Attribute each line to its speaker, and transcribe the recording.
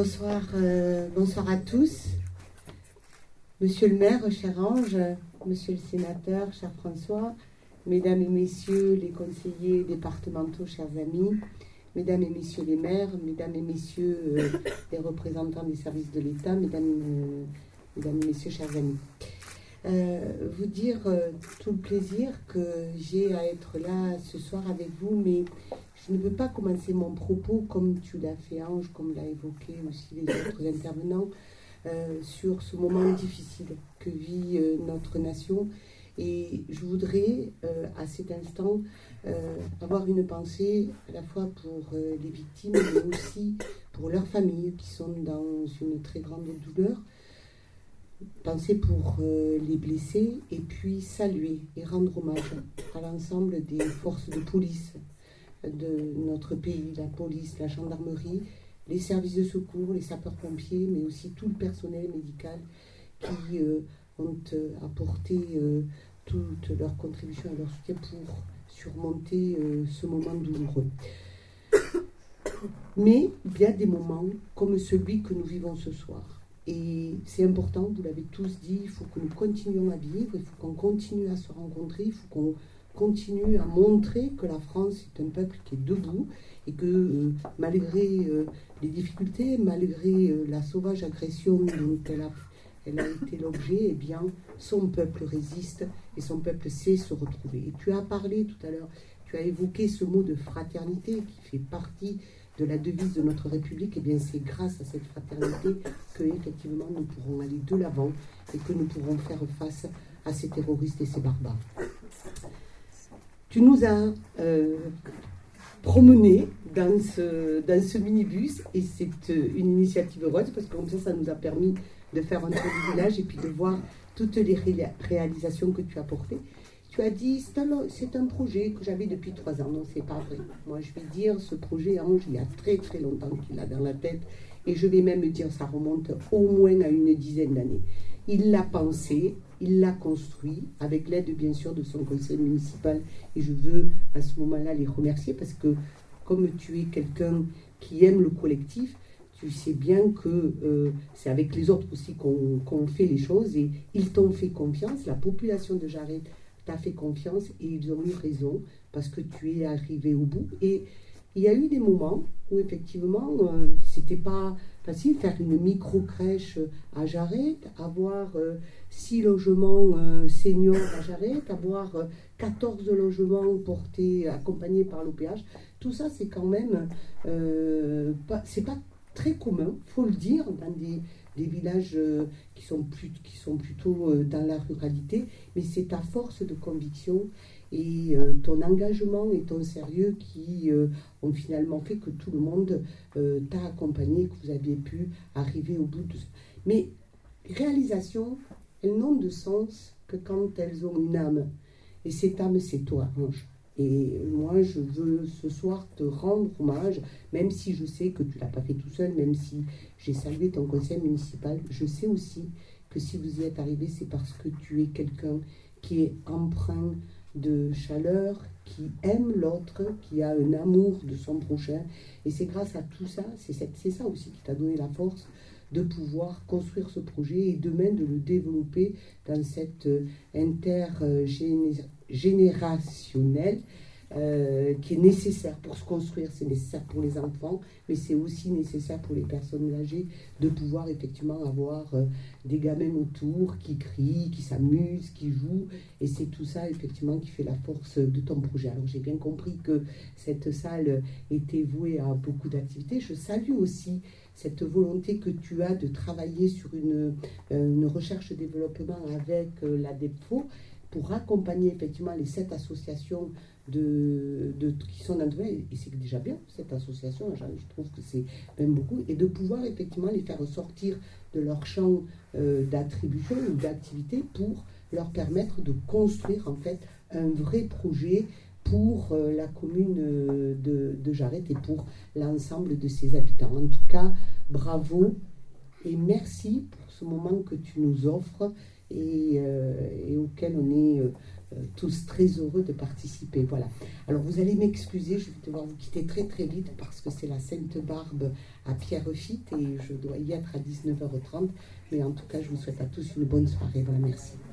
Speaker 1: Bonsoir à tous. Monsieur le maire, cher Ange, monsieur le sénateur, cher François, mesdames et messieurs les conseillers départementaux, chers amis, mesdames et messieurs les maires, mesdames et messieurs les représentants des services de l'État, mesdames et messieurs, chers amis. Vous dire tout le plaisir que j'ai à être là ce soir avec vous, mais je ne veux pas commencer mon propos comme tu l'as fait, Ange, comme l'a évoqué aussi les autres intervenants, sur ce moment difficile que vit notre nation. Et je voudrais, à cet instant, avoir une pensée à la fois pour les victimes, mais aussi pour leurs familles qui sont dans une très grande douleur. Penser pour les blessés et puis saluer et rendre hommage à l'ensemble des forces de police de notre pays, la police, la gendarmerie, les services de secours, les sapeurs-pompiers, mais aussi tout le personnel médical qui ont apporté toute leur contribution et leur soutien pour surmonter ce moment douloureux. Mais il y a des moments comme celui que nous vivons ce soir. Et c'est important, vous l'avez tous dit, il faut que nous continuions à vivre, il faut qu'on continue à se rencontrer, il faut qu'on continue à montrer que la France est un peuple qui est debout et que malgré les difficultés, malgré la sauvage agression dont elle a été l'objet, eh bien, son peuple résiste et son peuple sait se retrouver. Et tu as parlé tout à l'heure, tu as évoqué ce mot de fraternité qui fait partie de la devise de notre République. Et bien, c'est grâce à cette fraternité que, effectivement, nous pourrons aller de l'avant et que nous pourrons faire face à ces terroristes et ces barbares. Tu nous as promenés dans ce minibus et c'est une initiative heureuse parce que comme ça nous a permis de faire un tour du village et puis de voir toutes les réalisations que tu as portées. Tu as dit, c'est un projet que j'avais depuis 3 ans. Non, c'est pas vrai. Moi, je vais dire, ce projet, Ange, il y a très très longtemps qu'il a dans la tête. Et je vais même dire, ça remonte au moins à une dizaine d'années. Il l'a pensé, il l'a construit, avec l'aide, bien sûr, de son conseil municipal. Et je veux, à ce moment-là, les remercier parce que, comme tu es quelqu'un qui aime le collectif, tu sais bien que c'est avec les autres aussi qu'on fait les choses. Et ils t'ont fait confiance, la population de Jarret t'a fait confiance et ils ont eu raison parce que tu es arrivé au bout. Et il y a eu des moments où effectivement c'était pas facile, faire une micro-crèche à Jarret, avoir 6 logements seniors à Jarret, avoir 14 logements accompagnés par l'OPH. Tout ça c'est quand même c'est pas très commun, faut le dire, dans des villages qui sont plutôt dans la ruralité, mais c'est ta force de conviction et ton engagement et ton sérieux qui ont finalement fait que tout le monde t'a accompagné, que vous aviez pu arriver au bout de ça. Mais les réalisations, elles n'ont de sens que quand elles ont une âme. Et cette âme, c'est toi, Ange. Et moi, je veux ce soir te rendre hommage, même si je sais que tu ne l'as pas fait tout seul, même si j'ai salué ton conseil municipal. Je sais aussi que si vous y êtes arrivé, c'est parce que tu es quelqu'un qui est empreint de chaleur, qui aime l'autre, qui a un amour de son prochain. Et c'est grâce à tout ça, c'est ça aussi qui t'a donné la force de pouvoir construire ce projet et demain de le développer dans cette intergénérationnelle qui est nécessaire pour se construire. C'est nécessaire pour les enfants, mais c'est aussi nécessaire pour les personnes âgées de pouvoir effectivement avoir des gamins autour qui crient, qui s'amusent, qui jouent. Et c'est tout ça effectivement qui fait la force de ton projet. Alors j'ai bien compris que cette salle était vouée à beaucoup d'activités. Je salue aussi cette volonté que tu as de travailler sur une recherche-développement avec la DEPFO pour accompagner effectivement les 7 associations qui sont dans le domaine, et c'est déjà bien, cette association, je trouve que c'est même beaucoup, et de pouvoir effectivement les faire sortir de leur champ d'attribution ou d'activité pour leur permettre de construire en fait un vrai projet pour la commune de Jarret et pour l'ensemble de ses habitants. En tout cas, bravo et merci pour ce moment que tu nous offres et auquel on est tous très heureux de participer. Voilà. Alors vous allez m'excuser, je vais devoir vous quitter très très vite parce que c'est la Sainte Barbe à Pierrefitte et je dois y être à 19h30. Mais en tout cas, je vous souhaite à tous une bonne soirée. Voilà, merci.